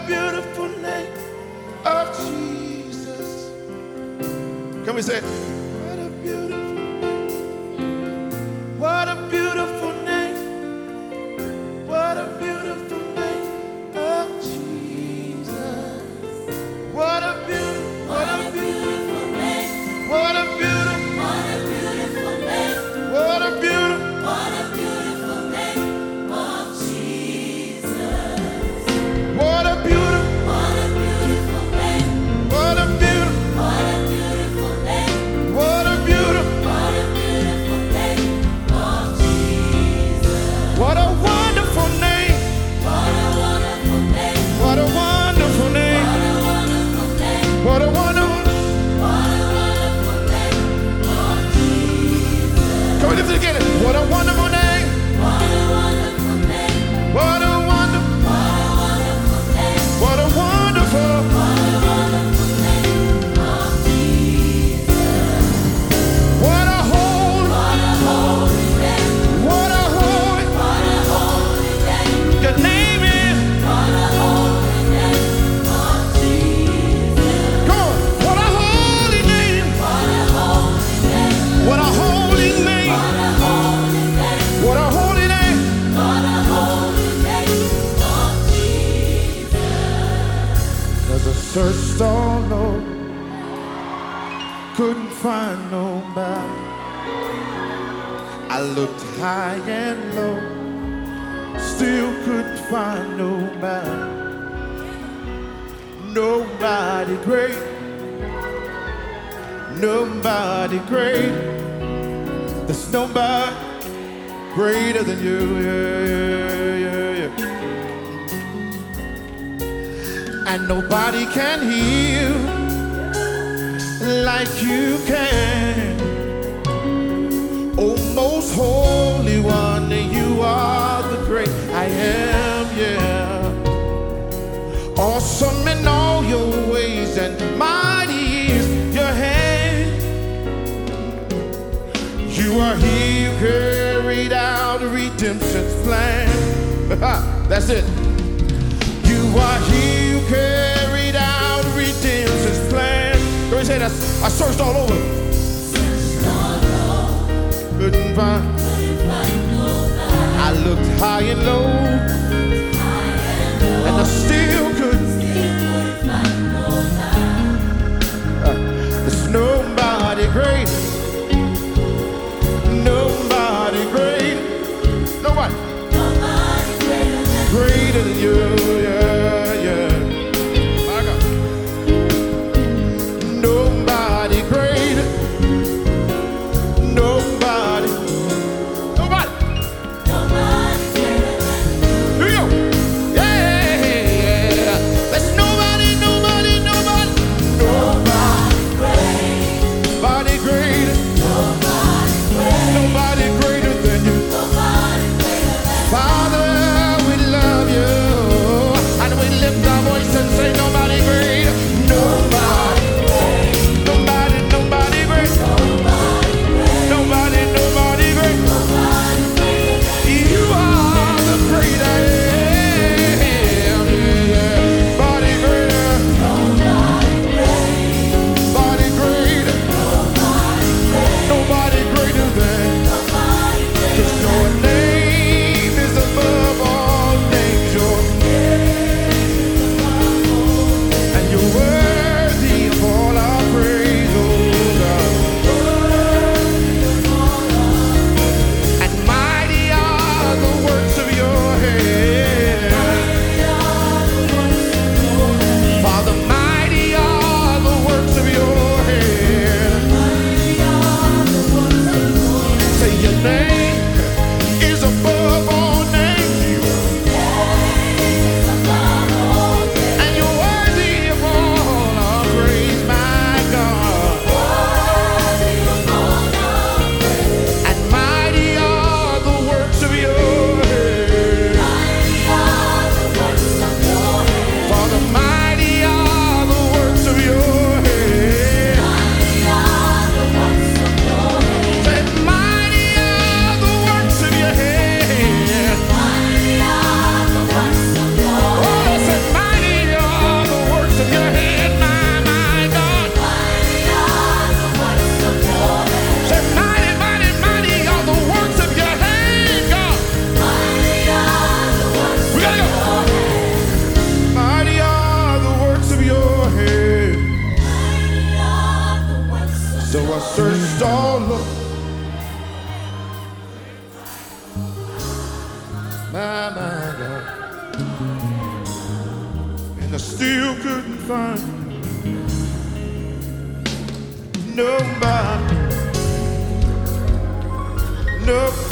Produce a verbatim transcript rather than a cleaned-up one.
beautiful name of Jesus. Can we say it? What a beautiful name. What a beautiful name. What a beautiful name of Jesus. What a beautiful, what a beautiful name. What a beautiful, what a beautiful name. What a beautiful, what a beautiful name of Jesus. What a beautiful, what a beautiful name. What a beautiful, what a beautiful name. What a beautiful, what a beautiful name of Jesus. What a wonderful name. What a wonderful name. What a wonderful name. What a wonderful name. What a wonderful, what a wonderful name of Jesus. Come on, lift it again. What a wonderful name. What a wonderful name. What a wonderful, what a wonderful, what a wonderful name of Jesus. What a holy, what a holy name. What a holy, what a holy name. Your name is. What a holy name of Jesus. Come on. What a holy name. What a holy name. What a holy name. What a holy name. What a holy name. What a holy name of Jesus. 'Cause I searched all over, couldn't find nobody. I looked high and low, still couldn't find nobody. Nobody great, nobody great. There's nobody greater than you. Yeah, yeah, yeah, yeah. And nobody can heal like you can. Oh, most holy one, you are the great I am, yeah. Awesome in all your ways and mighty is your hand. You are he who carried out redemption's plan. That's it. You are he who carried out redemption's plan. Go ahead and say that. I searched all over. Couldn't find. I looked high and low, and I still couldn't. Uh, There's nobody great. Nobody great. Nobody. Greater than you. Yeah, yeah. My God. Nobody greater. Nobody. Nobody. Here we go. my, my God. And I still couldn't find nobody, nobody.